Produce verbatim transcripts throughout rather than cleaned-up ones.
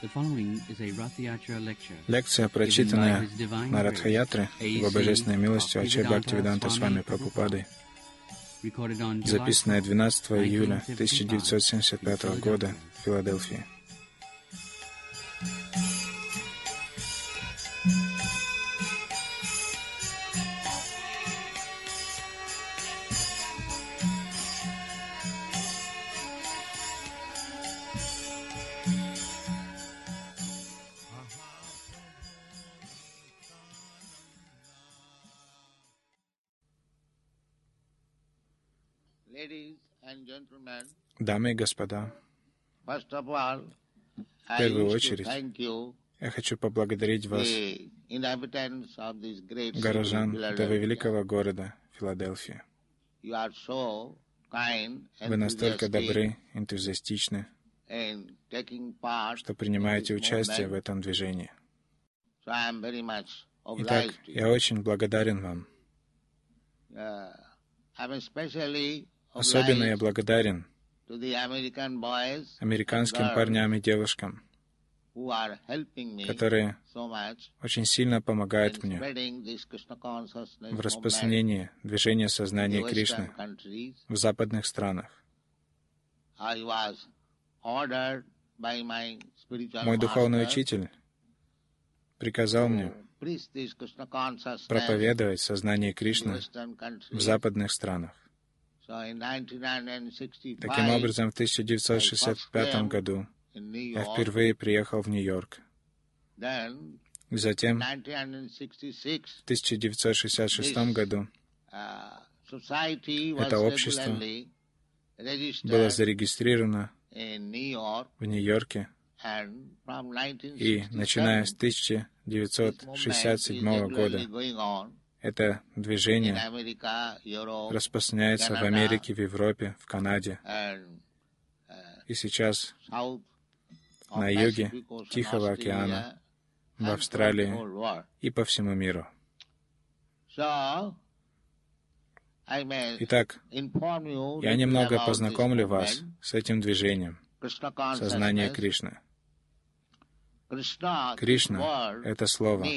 Лекция, прочитанная на Радха-ятре его божественной милостью Ачай Бхактивиданта Свами Прабхупадой, записанная двенадцатого июля тысяча девятьсот семьдесят пятого года в Филадельфии. Дамы и господа, в первую очередь я хочу поблагодарить вас, горожан этого великого города Филадельфия. Вы настолько добры, энтузиастичны, что принимаете участие в этом движении. Итак, я очень благодарен вам. Особенно я благодарен американским парням и девушкам, которые очень сильно помогают мне в распространении движения сознания Кришны в западных странах. Мой духовный учитель приказал мне проповедовать сознание Кришны в западных странах. Таким образом, в тысяча девятьсот шестьдесят пятом году я впервые приехал в Нью-Йорк. И затем, в тысяча девятьсот шестьдесят шестом году, это общество было зарегистрировано в Нью-Йорке, и начиная с тысяча девятьсот шестьдесят седьмого года это движение распространяется в Америке, в Европе, в Канаде, и сейчас на юге Тихого океана, в Австралии и по всему миру. Итак, я немного познакомлю вас с этим движением сознания Кришны. Кришна — это слово,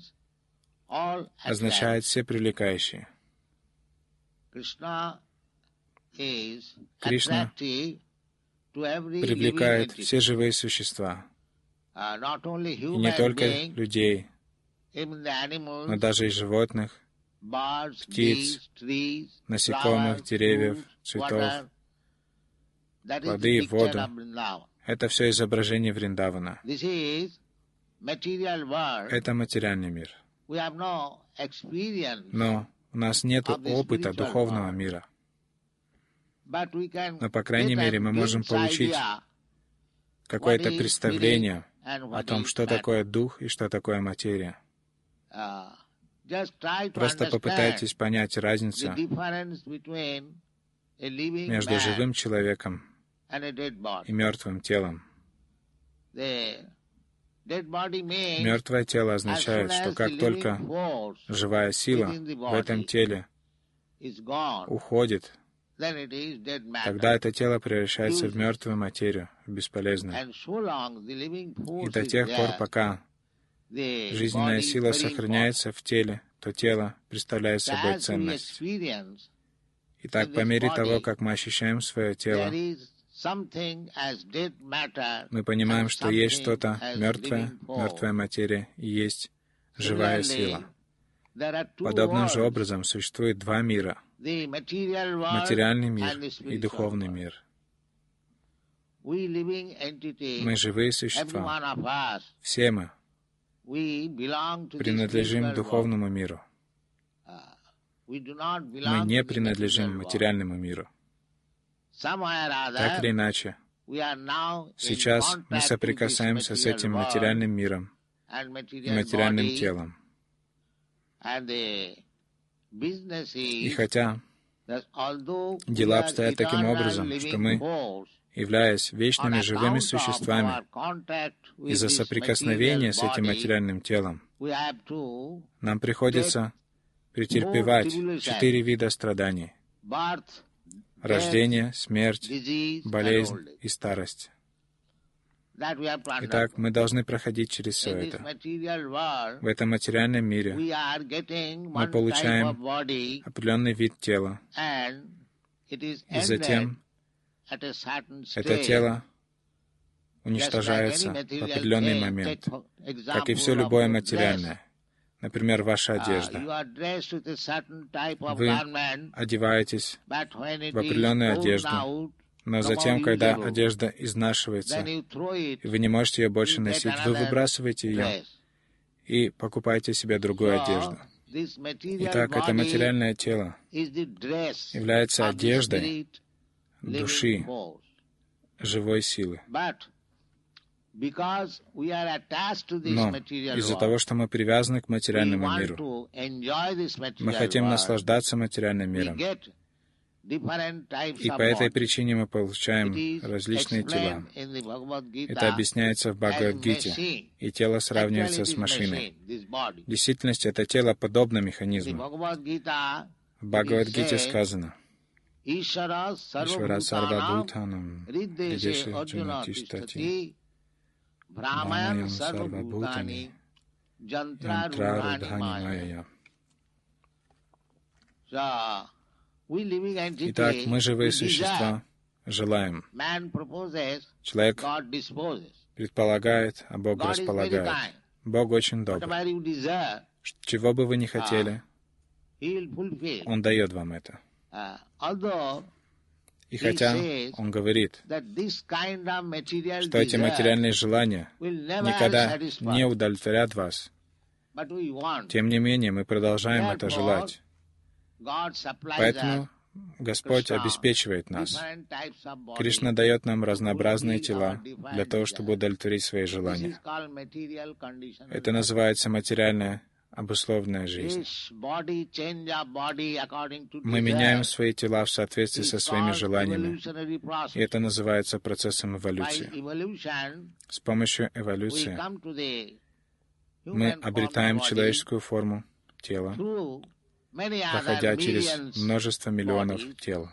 означает «все привлекающие». Кришна привлекает все живые существа, и не только людей, но даже и животных, птиц, насекомых, деревьев, цветов, плоды и воду. Это все изображение Вриндавана. Это материальный мир. Но у нас нет опыта духовного мира. Но, по крайней мере, мы можем получить какое-то представление о том, что такое дух и что такое материя. Просто попытайтесь понять разницу между живым человеком и мертвым телом. Мертвое тело означает, что как только живая сила в этом теле уходит, тогда это тело превращается в мертвую материю, в бесполезную. И до тех пор, пока жизненная сила сохраняется в теле, то тело представляет собой ценность. Итак, по мере того, как мы ощущаем свое тело, мы понимаем, что есть что-то мертвое, мертвая материя, и есть живая сила. Подобным же образом существует два мира — материальный мир и духовный мир. Мы живые существа. Все мы принадлежим духовному миру. Мы не принадлежим материальному миру. Так или иначе, сейчас мы соприкасаемся с этим материальным миром и материальным телом. И хотя дела обстоят таким образом, что мы, являясь вечными живыми существами, из-за соприкосновения с этим материальным телом, нам приходится претерпевать четыре вида страданий: рождение, смерть, болезнь и старость. Итак, мы должны проходить через все это. В этом материальном мире мы получаем определенный вид тела, и затем это тело уничтожается в определенный момент, как и все любое материальное. Например, ваша одежда. Вы одеваетесь в определенную одежду, но затем, когда одежда изнашивается, и вы не можете ее больше носить, вы выбрасываете ее и покупаете себе другую одежду. Итак, это материальное тело является одеждой души, живой силы. Но из-за того, что мы привязаны к материальному миру, мы хотим наслаждаться материальным миром. И по этой причине мы получаем различные тела. Это объясняется в Бхагавад-гите, и тело сравнивается с машиной. В действительности это тело подобно механизму. В Бхагавад-гите сказано: Ишвара сарвабхутанам ридеши джанатиштати Бхамаям сарвабхутани янтрарудхани майя. Итак, мы, живые существа, желаем. Человек предполагает, а Бог располагает. Бог очень добрый. Чего бы вы ни хотели, Он дает вам это. И хотя Он говорит, что эти материальные желания никогда не удовлетворят вас, тем не менее мы продолжаем это желать. Поэтому Господь обеспечивает нас. Кришна дает нам разнообразные тела для того, чтобы удовлетворить свои желания. Это называется материальная обусловленная жизнь. Мы меняем свои тела в соответствии со своими желаниями, и это называется процессом эволюции. С помощью эволюции мы обретаем человеческую форму тела, проходя через множество миллионов тел.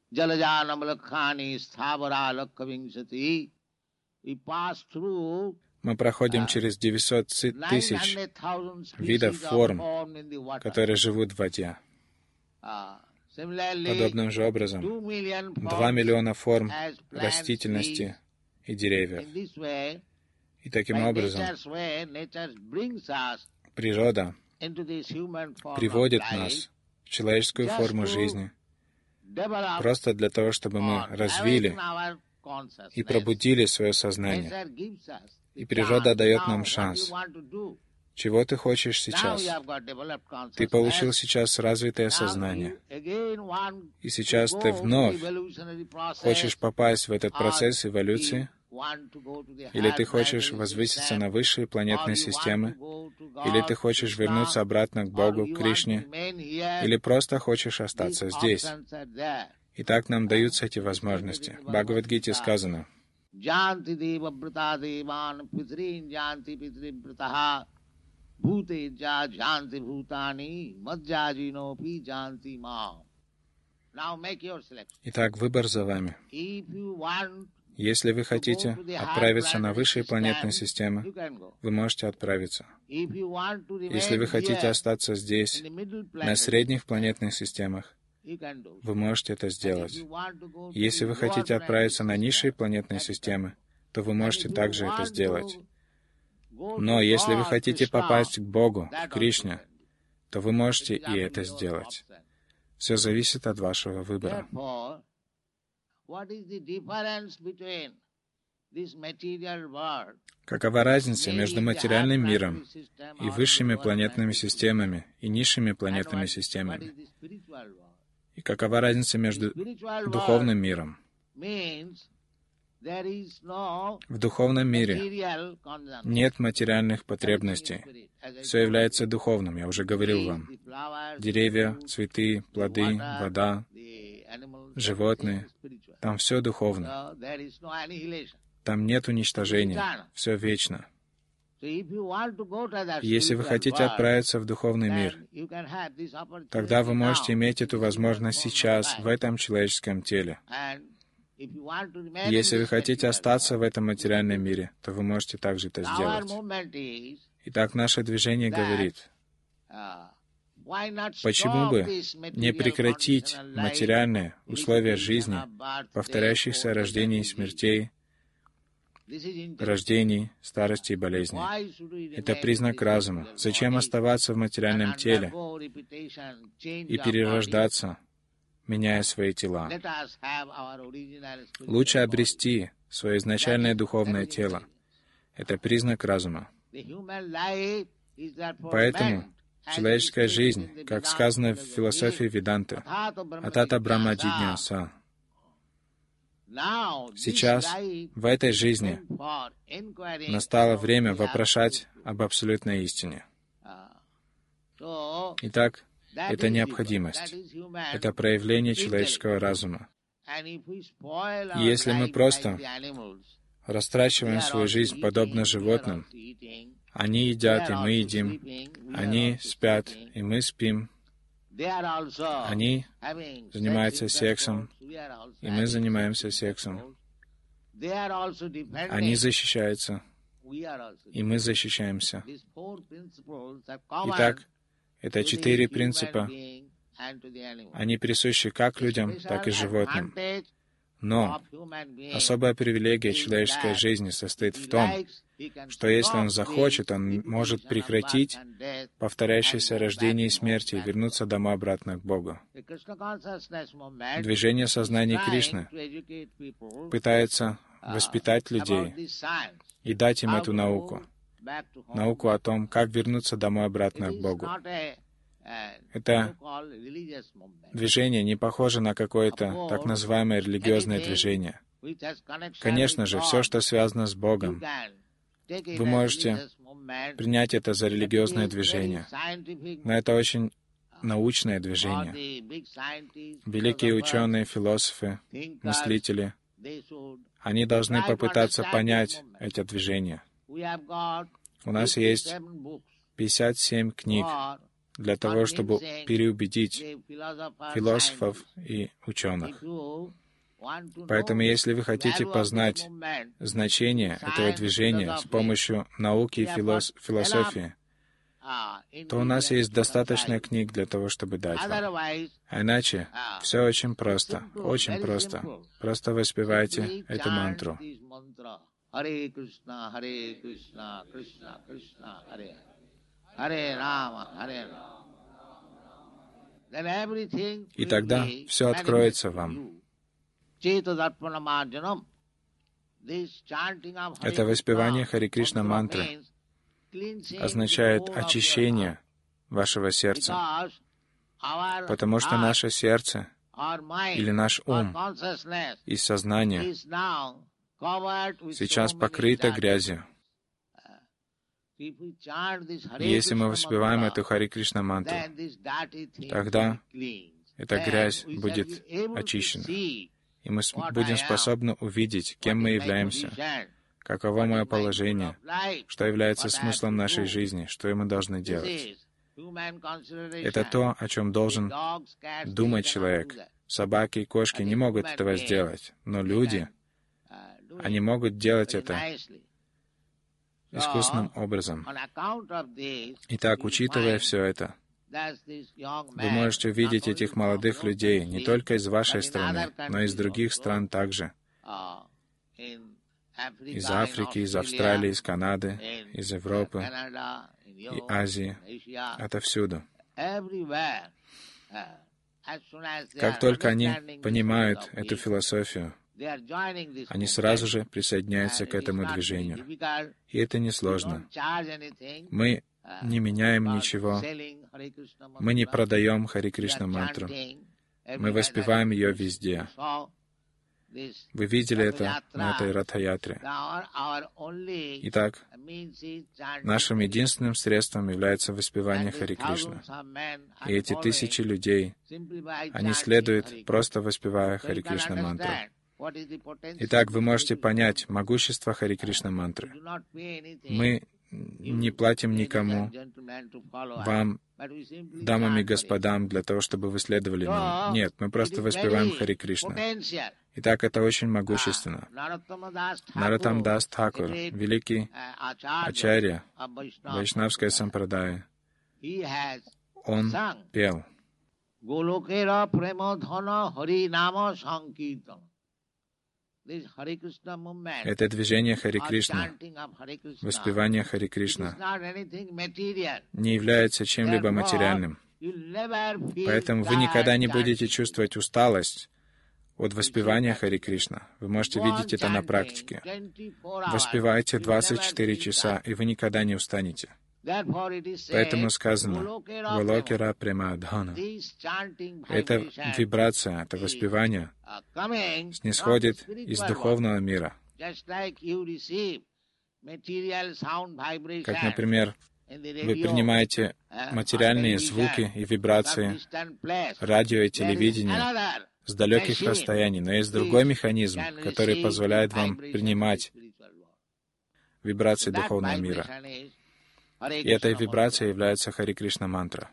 Мы проходим через девятьсот тысяч видов форм, которые живут в воде. Подобным же образом, два миллиона форм растительности и деревьев. И таким образом, природа приводит нас в человеческую форму жизни просто для того, чтобы мы развили и пробудили свое сознание. И природа дает нам шанс. Чего ты хочешь сейчас? Ты получил сейчас развитое сознание. И сейчас ты вновь хочешь попасть в этот процесс эволюции? Или ты хочешь возвыситься на высшие планетные системы? Или ты хочешь вернуться обратно к Богу, к Кришне? Или просто хочешь остаться здесь? И так нам даются эти возможности. В Бхагавад-гите сказано: Джанти дева брата деван питрин джанти питрин братаха бхуте джа джанти бхутани маджаджино пи джанти мам. Итак, выбор за вами. Если вы хотите отправиться на высшие планетные системы, вы можете отправиться. Если вы хотите остаться здесь, на средних планетных системах, вы можете это сделать. Если вы хотите отправиться на низшие планетные системы, то вы можете также это сделать. Но если вы хотите попасть к Богу, к Кришне, то вы можете и это сделать. Все зависит от вашего выбора. Какова разница между материальным миром и высшими планетными системами и низшими планетными системами? И какова разница между духовным миром? В духовном мире нет материальных потребностей. Все является духовным, я уже говорил вам. Деревья, цветы, плоды, вода, животные. Там все духовно. Там нет уничтожения. Все вечно. Если вы хотите отправиться в духовный мир, тогда вы можете иметь эту возможность сейчас, в этом человеческом теле. Если вы хотите остаться в этом материальном мире, то вы можете также это сделать. Итак, наше движение говорит, почему бы не прекратить материальные условия жизни, повторяющихся рождений и смертей, рождений, старости и болезней? Это признак разума. Зачем оставаться в материальном теле и перерождаться, меняя свои тела? Лучше обрести свое изначальное духовное тело. Это признак разума. Поэтому человеческая жизнь, как сказано в философии Веданты, Атата Брахма Джидняса. Сейчас, в этой жизни, настало время вопрошать об абсолютной истине. Итак, это необходимость. Это проявление человеческого разума. И если мы просто растрачиваем свою жизнь подобно животным, они едят, и мы едим, они спят, и мы спим, они занимаются сексом, и мы занимаемся сексом, они защищаются, и мы защищаемся. Итак, это четыре принципа. Они присущи как людям, так и животным. Но особая привилегия человеческой жизни состоит в том, что если он захочет, он может прекратить повторяющееся рождение и смерть и вернуться домой обратно к Богу. Движение сознания Кришны пытается воспитать людей и дать им эту науку, науку о том, как вернуться домой обратно к Богу. Это движение не похоже на какое-то так называемое религиозное движение. Конечно же, все, что связано с Богом, вы можете принять это за религиозное движение, но это очень научное движение. Великие ученые, философы, мыслители, они должны попытаться понять это движение. У нас есть пятьдесят семь книг для того, чтобы переубедить философов и ученых. Поэтому, если вы хотите познать значение этого движения с помощью науки и филос- философии, то у нас есть достаточно книг для того, чтобы дать вам. А иначе все очень просто, очень просто. Просто воспевайте эту мантру. Харе Кришна, Харе Кришна, Кришна Кришна, Харе Харе Рама, Харе Рама. И тогда все откроется вам. Это воспевание Харе Кришна мантры означает очищение вашего сердца, потому что наше сердце или наш ум и сознание сейчас покрыто грязью. И если мы воспеваем эту Харе Кришна мантру, тогда эта грязь будет очищена, и мы будем способны увидеть, кем мы являемся, каково мое положение, что является смыслом нашей жизни, что мы должны делать. Это то, о чем должен думать человек. Собаки и кошки не могут этого сделать, но люди, они могут делать это искусным образом. Итак, учитывая все это, вы можете увидеть этих молодых людей не только из вашей страны, но и из других стран также. Из Африки, из Австралии, из Канады, из Европы и Азии, отовсюду. Как только они понимают эту философию, они сразу же присоединяются к этому движению. И это несложно. Мы не меняем ничего. Мы не продаем Харе Кришна мантру. Мы воспеваем ее везде. Вы видели это на этой Ратха-ятре. Итак, нашим единственным средством является воспевание Харе Кришна. И эти тысячи людей, они следуют, просто воспевая Харе Кришна мантру. Итак, вы можете понять могущество Харе Кришна мантры. Мы не платим никому, вам, дамам и господам, для того, чтобы вы следовали нам. Нет, мы просто воспеваем Хари Кришна. Итак, это очень могущественно. Нароттам Дас Тхакур, великий ачарья Вайшнавская сампрадая, он пел. Это движение Хари Кришна, воспевание Хари Кришна, не является чем-либо материальным. Поэтому вы никогда не будете чувствовать усталость от воспевания Хари Кришна. Вы можете видеть это на практике. Воспевайте двадцать четыре часа, и вы никогда не устанете. Поэтому сказано «Голокера Премадхана». Эта вибрация, это воспевание снисходит из духовного мира. Как, например, вы принимаете материальные звуки и вибрации, радио и телевидение с далеких расстояний, но есть другой механизм, который позволяет вам принимать вибрации духовного мира. И этой вибрацией является Хари Кришна мантра.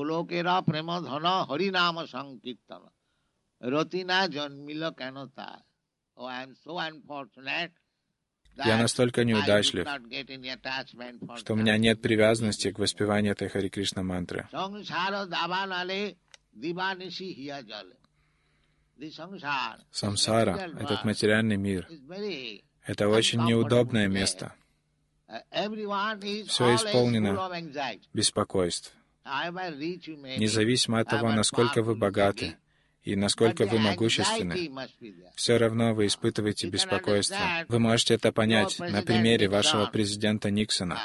Я настолько неудачлив, что у меня нет привязанности к воспеванию этой Хари Кришна мантры. Самсара, этот материальный мир, это очень неудобное место. Все исполнено беспокойств. Независимо от того, насколько вы богаты и насколько вы могущественны, все равно вы испытываете беспокойство. Вы можете это понять на примере вашего президента Никсона.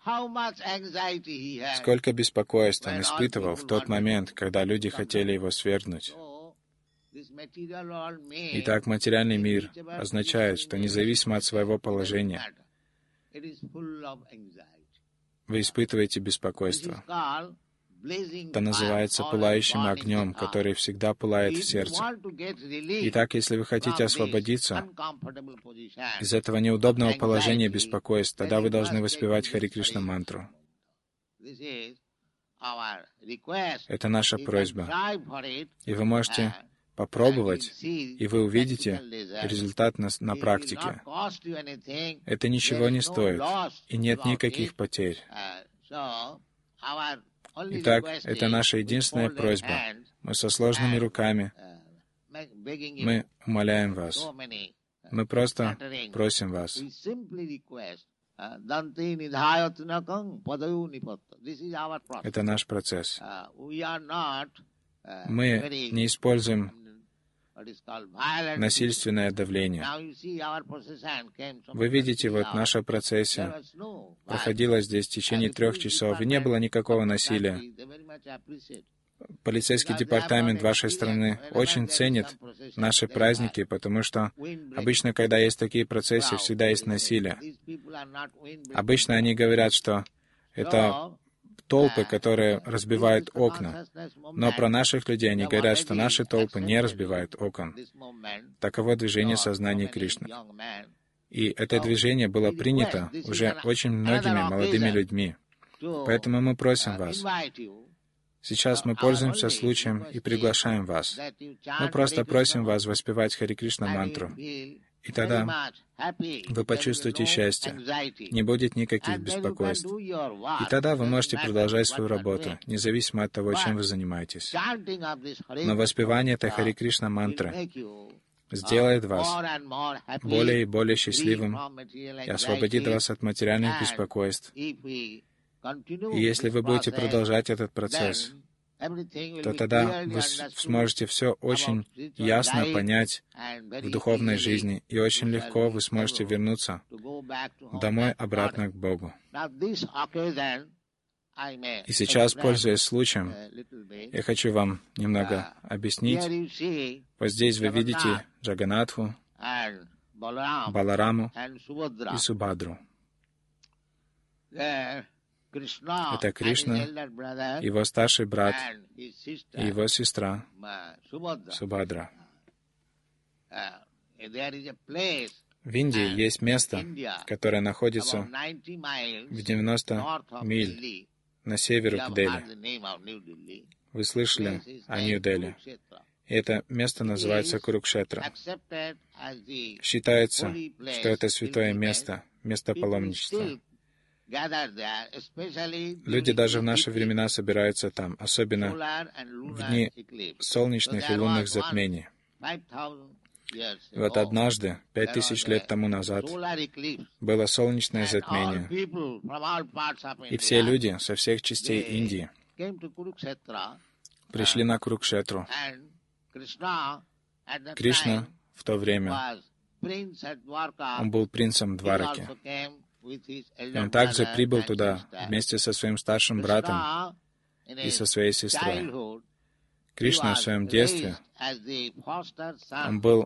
Сколько беспокойства он испытывал в тот момент, когда люди хотели его свергнуть. Итак, материальный мир означает, что независимо от своего положения, вы испытываете беспокойство. Это называется пылающим огнем, который всегда пылает в сердце. Итак, если вы хотите освободиться из этого неудобного положения беспокойств, тогда вы должны воспевать Хари Кришна мантру. Это наша просьба. И вы можете попробовать, и вы увидите результат на, на практике. Это ничего не стоит, и нет никаких потерь. Итак, это наша единственная просьба. Мы со сложными руками, мы умоляем вас. Мы просто просим вас. Это наш процесс. Мы не используем насильственное давление. Вы видите, вот наша процессия проходила здесь в течение трех часов, и не было никакого насилия. Полицейский департамент вашей страны очень ценит наши праздники, потому что обычно, когда есть такие процессии, всегда есть насилие. Обычно они говорят, что это толпы, которые разбивают окна. Но про наших людей они говорят, что наши толпы не разбивают окон. Таково движение сознания Кришны. И это движение было принято уже очень многими молодыми людьми. Поэтому мы просим вас. Сейчас мы пользуемся случаем и приглашаем вас. Мы просто просим вас воспевать Хари Кришна мантру. И тогда вы почувствуете счастье, не будет никаких беспокойств. И тогда вы можете продолжать свою работу, независимо от того, чем вы занимаетесь. Но воспевание этой Хари Кришна мантры сделает вас более и более счастливым и освободит вас от материальных беспокойств. И если вы будете продолжать этот процесс, то тогда вы сможете все очень ясно понять в духовной жизни, и очень легко вы сможете вернуться домой обратно к Богу. И сейчас, пользуясь случаем, я хочу вам немного объяснить. Вот здесь вы видите Джаганатху, Балараму и Субхадру. Это Кришна, его старший брат и его сестра Субхадра. В Индии есть место, которое находится в девяноста миль на север от Дели. Вы слышали о Нью-Дели? Это место называется Курукшетра. Считается, что это святое место, место паломничества. Люди даже в наши времена собираются там, особенно в дни солнечных и лунных затмений. И вот однажды, пять тысяч лет тому назад, было солнечное затмение, и все люди со всех частей Индии пришли на Курукшетру. Кришна в то время, он был принцем Двараки. И он также прибыл туда вместе со своим старшим братом и со своей сестрой. Кришна в своем детстве, он был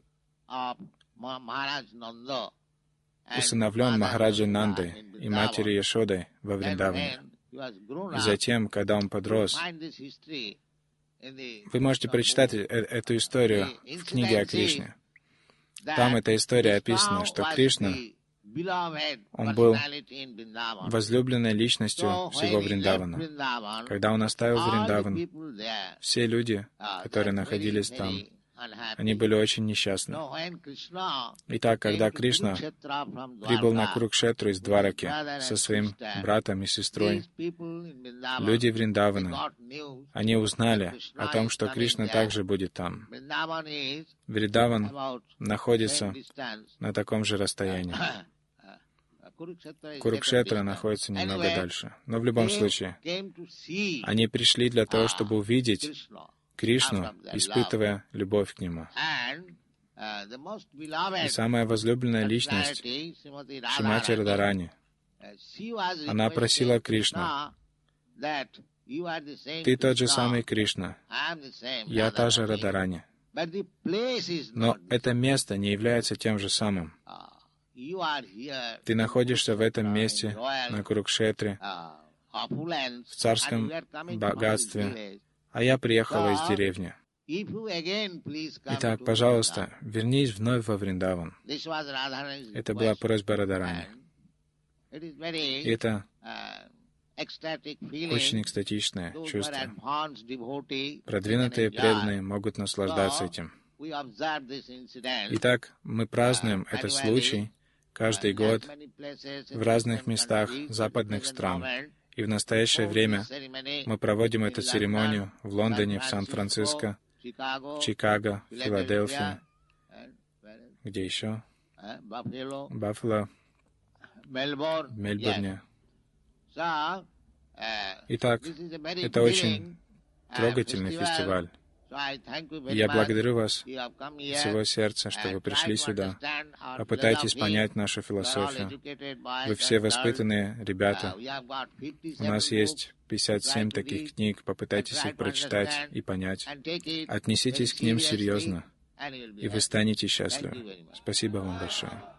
усыновлен Махараджей Нандой и матерью Яшодой во Вриндаване. И затем, когда он подрос, вы можете прочитать э- эту историю в книге о Кришне. Там эта история описана, что Кришна, он был возлюбленной личностью всего Вриндавана. Когда он оставил Вриндаван, все люди, которые находились там, они были очень несчастны. Итак, когда Кришна прибыл на Курукшетру из Двараки со своим братом и сестрой, люди Вриндавана, они узнали о том, что Кришна также будет там. Вриндаван находится на таком же расстоянии. Курукшетра находится немного дальше. Но в любом случае, они пришли для того, чтобы увидеть Кришну, испытывая любовь к Нему. И самая возлюбленная личность, Шримати Радхарани, она просила Кришну: «Ты тот же самый Кришна, я та же Радхарани, но это место не является тем же самым. Ты находишься в этом месте, на Курукшетре, в царском богатстве, а я приехала из деревни. Итак, пожалуйста, вернись вновь во Вриндаван». Это была просьба Радхарани. И это очень экстатичное чувство. Продвинутые преданные могут наслаждаться этим. Итак, мы празднуем этот случай каждый год в разных местах западных стран. И в настоящее время мы проводим эту церемонию в Лондоне, в Сан-Франциско, в Чикаго, в Филадельфии. Где еще? Баффало, в Мельбурне. Итак, это очень трогательный фестиваль. И я благодарю вас от всего сердца, что вы пришли сюда. Попытайтесь понять нашу философию. Вы все воспитанные ребята. У нас есть пятьдесят семь таких книг. Попытайтесь их прочитать и понять. Отнеситесь к ним серьезно, и вы станете счастливы. Спасибо вам большое.